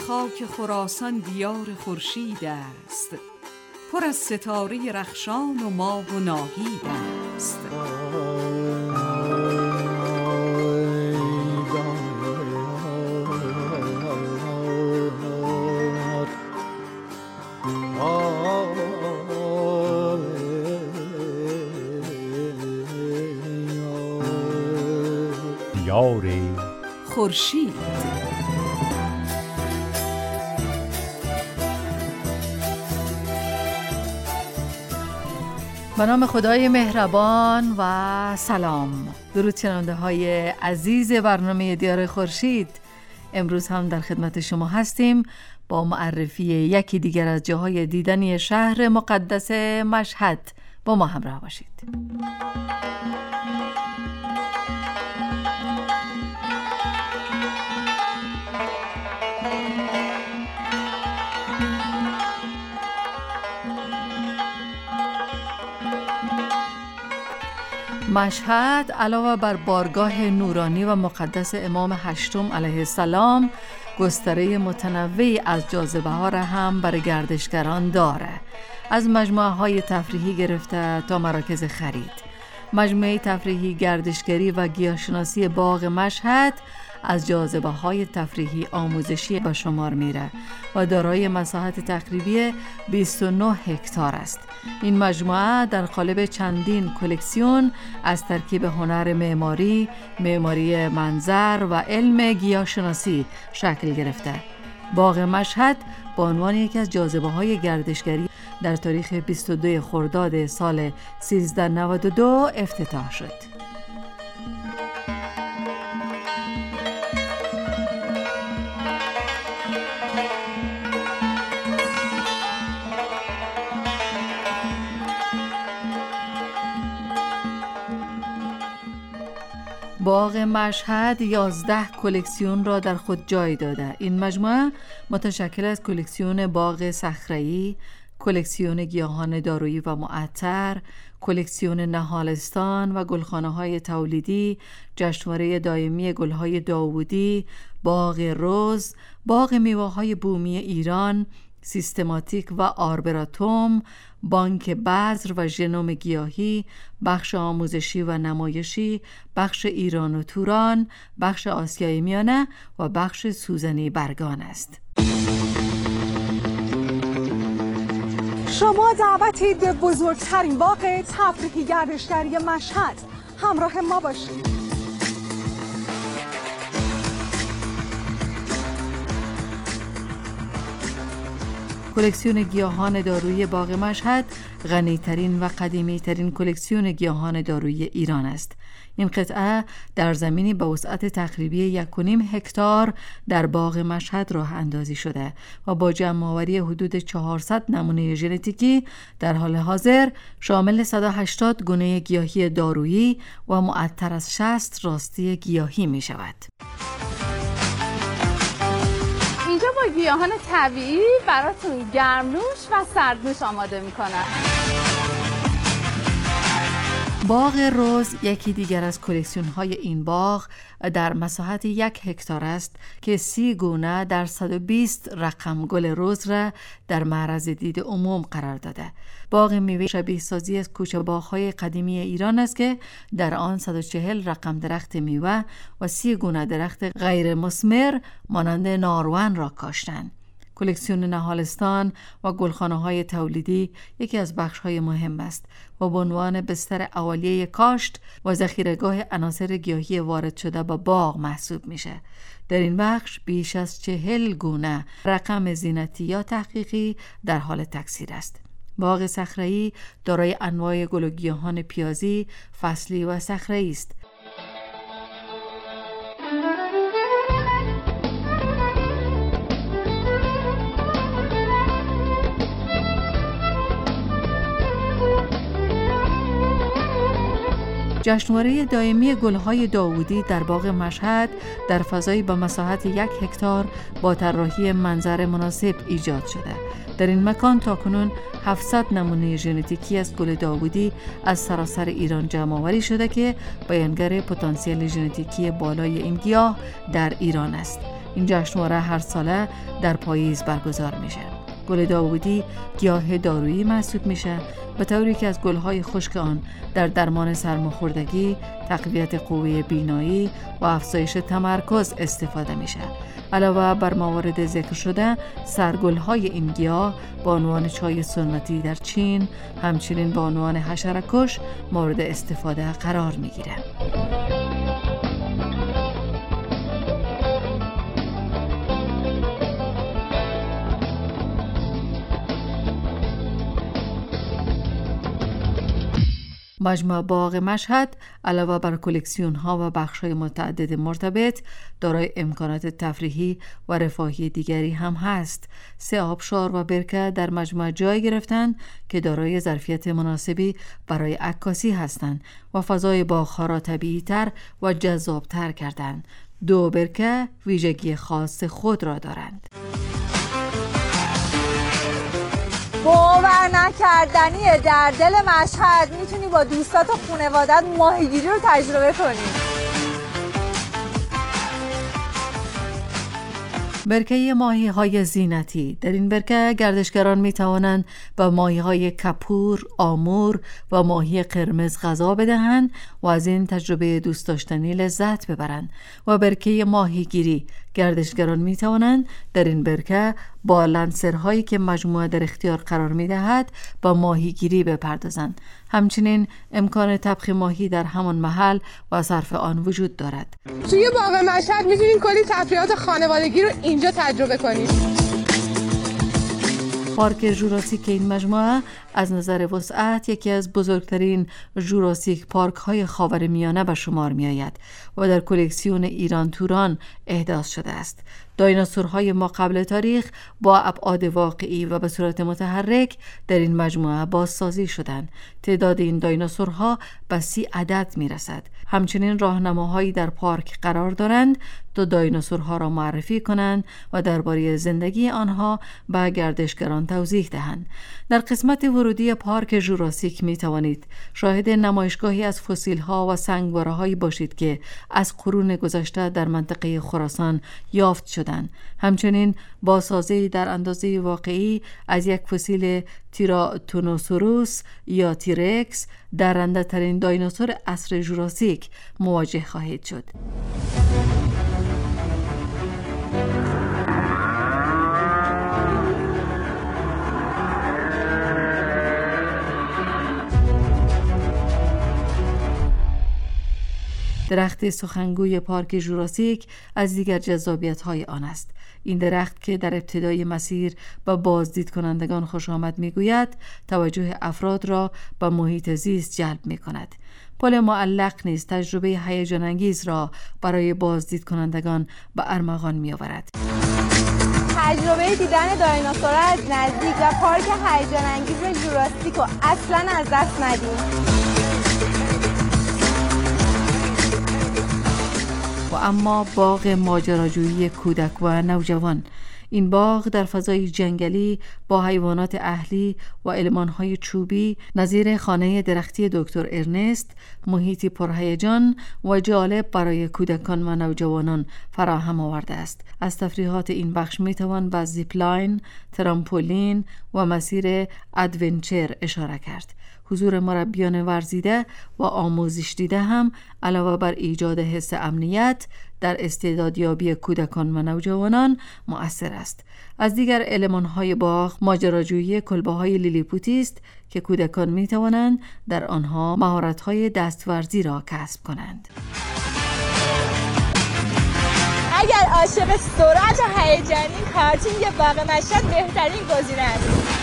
خاک خراسان دیار خورشید است، پر از ستاره رخشان و ماه و ناهید است. دیار خورشید. به نام خدای مهربان و سلام. درود شنونده های عزیز برنامه دیار خورشید. امروز هم در خدمت شما هستیم با معرفی یکی دیگر از جاهای دیدنی شهر مقدس مشهد. با ما همراه باشید. مشهد علاوه بر بارگاه نورانی و مقدس امام هشتم علیه السلام، گستره متنوعی از جاذبه ها را هم برای گردشگران داره. از مجموعه های تفریحی گرفته تا مراکز خرید. مجموعه تفریحی گردشگری و گیاهشناسی باغ مشهد از جاذبه های تفریحی آموزشی به شمار میره و دارای مساحت تقریبی 29 هکتار است. این مجموعه در قالب چندین کلکسیون از ترکیب هنر معماری، معماری منظر و علم گیاهشناسی شکل گرفته. باغ مشهد به عنوان یکی از جاذبه های گردشگری در تاریخ 22 خرداد سال 1392 افتتاح شد. باغ مشهد 11 کلکسیون را در خود جای داده. این مجموعه متشکل از کلکسیون باغ صخره‌ای، کلکسیون گیاهان دارویی و معطر، کلکسیون نهالستان و گلخانه‌های تولیدی، جشنواره دائمی گل‌های داوودی، باغ رز، باغ میوه‌های بومی ایران، سیستماتیک و آربراتوم، بانک بذر و ژنوم گیاهی، بخش آموزشی و نمایشی، بخش ایران و توران، بخش آسیای میانه و بخش سوزنی برگان است. شما دعوتید به بزرگترین باغ تفریحی گردشگری مشهد. همراه ما باشید. کلکسیون گیاهان دارویی باغ مشهد غنی‌ترین و قدیمی‌ترین کلکسیون گیاهان دارویی ایران است. این قطعه در زمینی به وسعت تقریبی 1.5 هکتار در باغ مشهد راه اندازی شده و با جمع‌آوری حدود 400 نمونه ژنتیکی در حال حاضر شامل 180 گونه گیاهی دارویی و معطر از 60 راستی گیاهی می شود. اینجا با گیاهان طبیعی براتون گرمنوش و سردنوش آماده میکنن. باغ رز یکی دیگر از کلکسیون های این باغ در مساحت 1 هکتار است که 30 گونه در 120 رقم گل رز را در معرض دید عموم قرار داده. باغ میوه شبیه سازی از کوچه باغ‌های قدیمی ایران است که در آن 140 رقم درخت میوه و 30 گونه درخت غیر مثمر مانند نارون را کاشتند. کلکسیون نهالستان و گلخانه‌های تولیدی یکی از بخش‌های مهم است و به عنوان بستر اولیه کاشت و ذخیره‌گاه عناصر گیاهی وارد شده به باغ محسوب میشه. در این بخش بیش از 40 گونه رقم زینتی یا تحقیقی در حال تکثیر است. باغ صخره‌ای دارای انواع گل و گیاهان پیازی، فصلی و صخره‌ای است. جشنواره دائمی گل‌های داوودی در باغ مشهد در فضایی با مساحت 1 هکتار با طراحی منظر مناسب ایجاد شده. در این مکان تاکنون 700 نمونه ژنتیکی از گل داوودی از سراسر ایران جمع آوری شده که بیانگر پتانسیل ژنتیکی بالای این گیاه در ایران است. این جشنواره هر ساله در پاییز برگزار میشه. گل داوودی گیاه دارویی محسوب میشه، به طوری که از گل‌های خشک آن در درمان سرماخوردگی، تقویت قوه بینایی و افزایش تمرکز استفاده میشه. علاوه بر موارد ذکر شده، سرگل‌های این گیاه به عنوان چای سنتی در چین، همچنین به عنوان حشره‌کش مورد استفاده قرار میگیره. مجمع باغ مشهد علاوه بر کلکسیون ها و بخش های متعدد مرتبط دارای امکانات تفریحی و رفاهی دیگری هم هست. 3 آبشار و برکه در مجمع جای گرفتند که دارای ظرفیت مناسبی برای عکاسی هستند و فضای باغ را طبیعی تر و جذاب تر کردند. 2 برکه ویژگی خاص خود را دارند. باور نکردنیه، در دل مشهد میتونی با دوستات و خانوادت ماهیگیری رو تجربه کنی. برکه ماهی‌های زینتی. در این برکه گردشگران می‌توانند با ماهی‌های کپور، آمور و ماهی قرمز غذا بدهند و از این تجربه دوست داشتنی لذت ببرند. و برکه ماهیگیری، گردشگران می‌توانند در این برکه با لنسرهایی که مجموعه در اختیار قرار می‌دهد با ماهیگیری بپردازند. همچنین امکان طبخ ماهی در همان محل و صرف آن وجود دارد. توی باغ مشهد می‌تونید کلی تفریحات خانوادگی رو اینجا تجربه کنید. پارک ژوراسیک این مجموعه از نظر وسعت یکی از بزرگترین ژوراسیک پارک های خاورمیانه به شمار می آید و در کلکسیون ایران توران احداث شده است. دایناسورهای ما قبل تاریخ با ابعاد واقعی و به صورت متحرک در این مجموعه بازسازی شدند. تعداد این دایناسورها به 30 عدد می رسد. همچنین راهنماهایی در پارک قرار دارند تا دایناسورها را معرفی کنند و درباره زندگی آنها به گردشگران توضیح دهند. در قسمت ورودی پارک ژوراسیک می توانید شاهد نمایشگاهی از فسیل‌ها و سنگواره‌هایی باشید که از قرون گذشته در منطقه خراسان یافت شدند. همچنین بازسازی در اندازه واقعی از یک فسیل تیراتونوسوروس یا تیرکس، درنده ترین دایناسور عصر ژوراسیک، مواجه خواهید شد. درخت سخنگوی پارک ژوراسیک از دیگر جذابیت‌های آن است. این درخت که در ابتدای مسیر به بازدید کنندگان خوش آمد می‌گوید، توجه افراد را به محیط زیست جلب می‌کند. پل معلق نیز تجربه هیجان انگیز را برای بازدید کنندگان به ارمغان می‌آورد. تجربه دیدن دایناسور از نزدیک و پارک هیجان انگیز ژوراسیک رو اصلاً از دست ندید. و اما باغ ماجراجویی کودک و نوجوان. این باغ در فضای جنگلی با حیوانات اهلی و المان‌های چوبی نظیر خانه درختی دکتر ارنست، محیطی پرهیجان و جالب برای کودکان و نوجوانان فراهم آورده است. از تفریحات این بخش میتوان به زیپلاین، ترامپولین و مسیر ادونچر اشاره کرد. حضور مربیان ورزیده و آموزش دیده هم علاوه بر ایجاد حس امنیت در استعدادیابی کودکان و نوجوانان مؤثر است. از دیگر المان‌های باغ ماجراجویی کلبه‌های لیلیپوتی است که کودکان می‌توانند در آنها مهارت‌های دستورزی را کسب کنند. اگر عاشق سرعت و هیجانی، کارتینگ باغ مشهد بهترین گزینه است.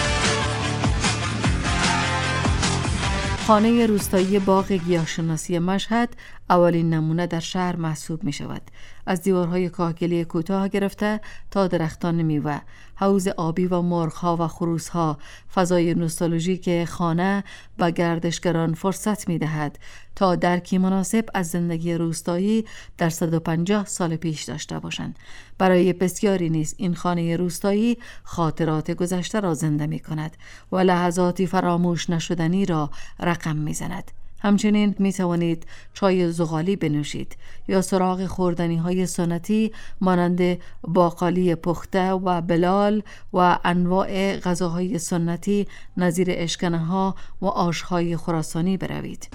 خانه روستایی باغ گیاهشناسی مشهد اولین نمونه در شهر محسوب می شود. از دیوارهای کاهگلی کوتاه گرفته تا درختان میوه، حوض آبی و مرغ‌ها و خروس‌ها، فضای نوستالژیک خانه به گردشگران فرصت می‌دهد تا درکی مناسب از زندگی روستایی در 150 سال پیش داشته باشند. برای بسیاری نیز این خانه روستایی خاطرات گذشته را زنده می‌کند و لحظاتی فراموش نشدنی را رقم می‌زند. همچنین می توانید چای زغالی بنوشید یا سراغ خوردنی‌های سنتی مانند باقالی پخته و بلال و انواع غذاهای سنتی نظیر اشکنه‌ها و آش‌های خراسانی بروید.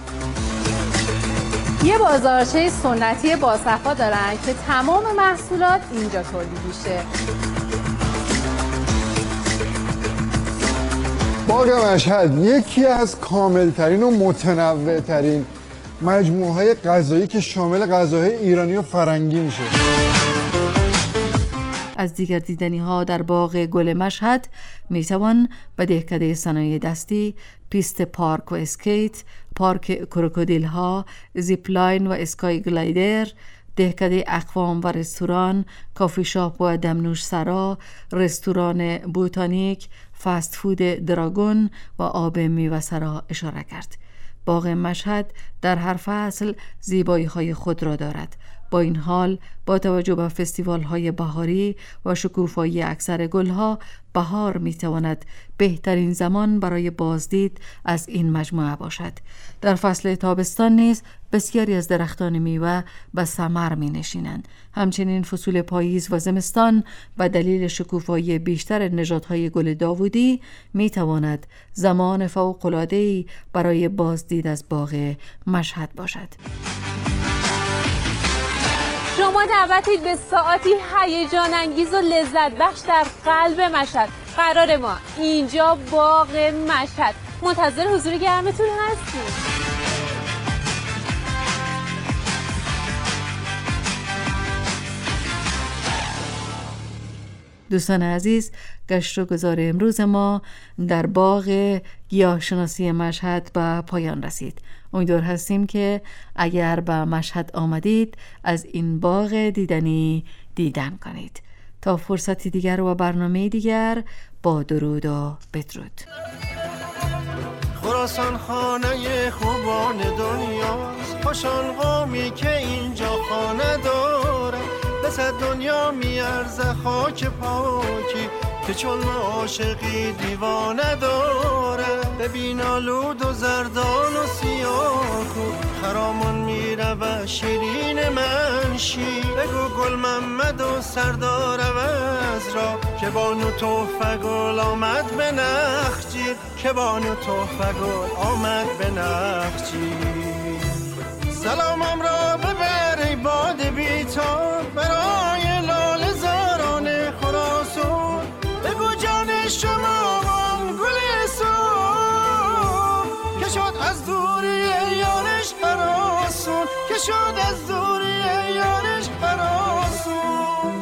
یه بازارچه سنتی باصفا دارن که تمام محصولات اینجا تولید میشه. باغ مشهد یکی از کاملترین و متنوعترین مجموعه‌های غذایی که شامل غذاهای ایرانی و فرنگی میشه. از دیگر دیدنی‌ها در باغ گل مشهد میتوان به دهکده صنایع دستی، پیست پارک و اسکیت، پارک کروکودیل‌ها، زیپلاین و اسکای گلایدر، دهکده اقوام و رستوران، کافی شاپ و دمنوش سرا، رستوران بوتانیک، فست فود دراگون و آب میوه سرا اشاره کرد. باغ مشهد در هر فصل زیبایی‌های خود را دارد. با این حال با توجه به فستیوال‌های بهاری و شکوفایی اکثر گل‌ها، بهار می‌تواند بهترین زمان برای بازدید از این مجموعه باشد. در فصل تابستان نیز بسیاری از درختان میوه به ثمر می‌نشینند. همچنین فصول پاییز و زمستان به دلیل شکوفایی بیشتر نژادهای گل داوودی می‌تواند زمان فوق‌العاده‌ای برای بازدید از باغ مشهد باشد. شما دعوتید به ساعتی هیجان انگیز و لذت بخش در قلب مشهد. قرار ما اینجا باغ مشهد. منتظر حضور گرمتون هستیم. دوستان عزیز، گشت و گذار امروز ما در باغ گیاهشناسی مشهد به پایان رسید. امیدوار هستیم که اگر به مشهد آمدید از این باغ دیدنی دیدن کنید. تا فرصتی دیگر و برنامه دیگر، با درود و بدرود. خراسان خانه خوبان دنیاست، خوشان قومی که اینجا خانه داره. بسد دنیا میارزه خاک پاکی که چون عاشقی دیوانه داره. ببین آلود و زردان و سیاکو خرامان میره و شیرین منشی. بگو گل محمد و سردار عوض را که بانو تحفه گل آمد به نخجیر، که بانو تحفه گل آمد به نخجیر. سلامم را ببر ای باد بیتاب برای لاله زاران خراسان. بگو جان شما وان گل سرخ که شد از دوری یارش هراسون، که شد از دوری یارش هراسون.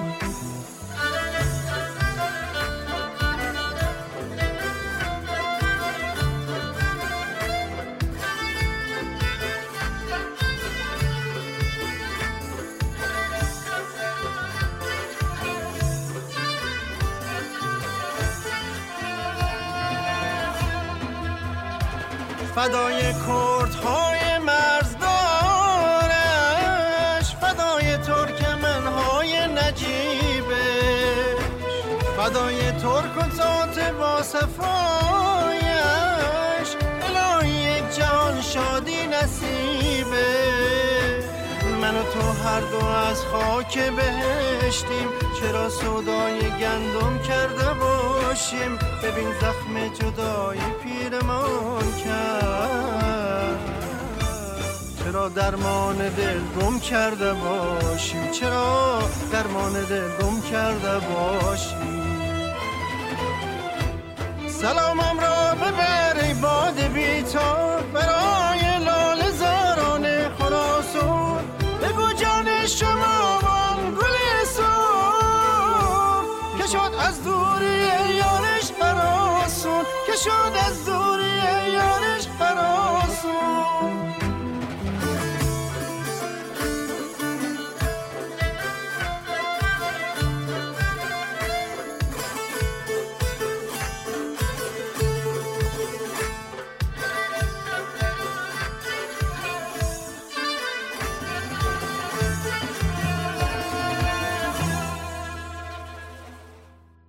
فدای کردهای مرزدارش، فدای ترکمنهای نجیبش، فدای ترک و ذات با صفایش. الهی یک جهان شادی نصیبه. من و تو هر دو از خاک بهشتیم، چرا سودای گندم کرده باشیم. ببین زخم جدایی پیرمان کرد، چرا درمان دل گم کرده باشیم، چرا درمان دل گم کرده باشیم. سلامم را ببر ای باد بیتاب برای لاله زاران خراسان. بگو جان شما وان گل سرخ که شد از دوری یارش هراسون، که شد از دوری